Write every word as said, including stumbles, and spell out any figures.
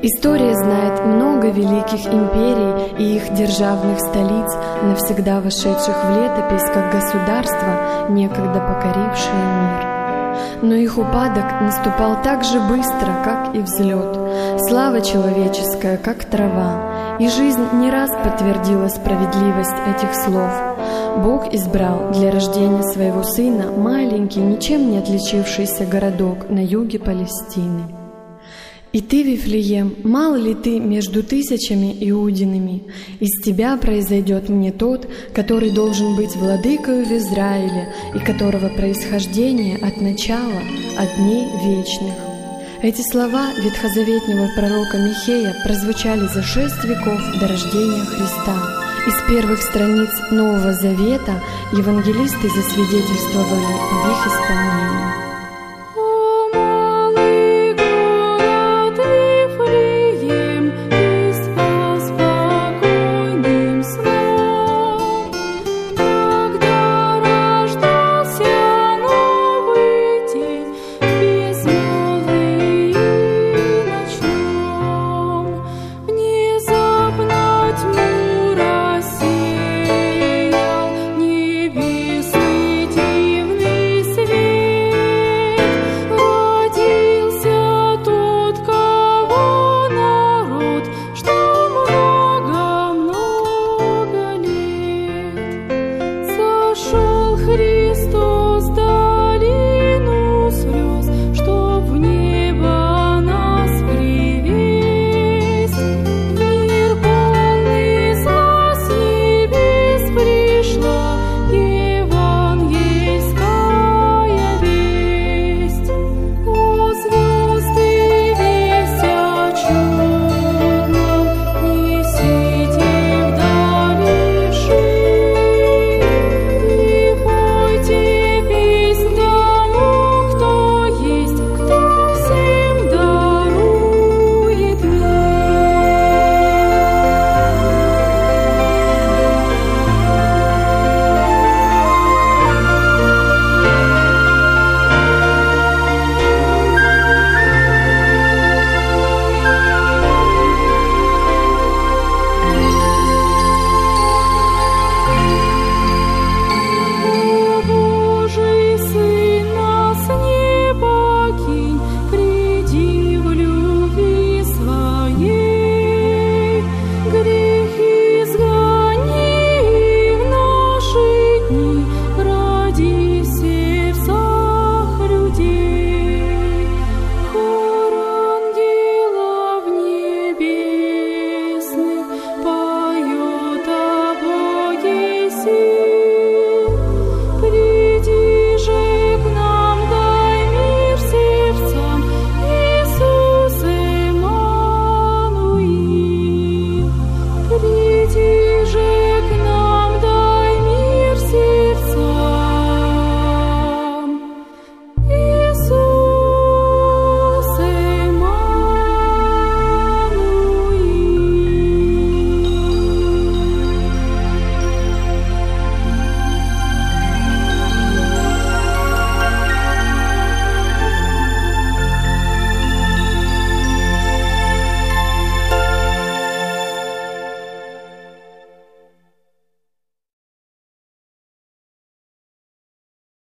История знает много великих империй и их державных столиц, навсегда вошедших в летопись как государства, некогда покорившие мир. Но их упадок наступал так же быстро, как и взлет. Слава человеческая, как трава, и жизнь не раз подтвердила справедливость этих слов. Бог избрал для рождения своего сына маленький, ничем не отличившийся городок на юге Палестины. И ты, Вифлеем, мало ли ты между тысячами иудинами, из тебя произойдет мне тот, который должен быть владыкою в Израиле, и которого происхождение от начала, от дней вечных. Эти слова ветхозаветнего пророка Михея прозвучали за шесть веков до рождения Христа. Из первых страниц Нового Завета евангелисты засвидетельствовали об их исполнении.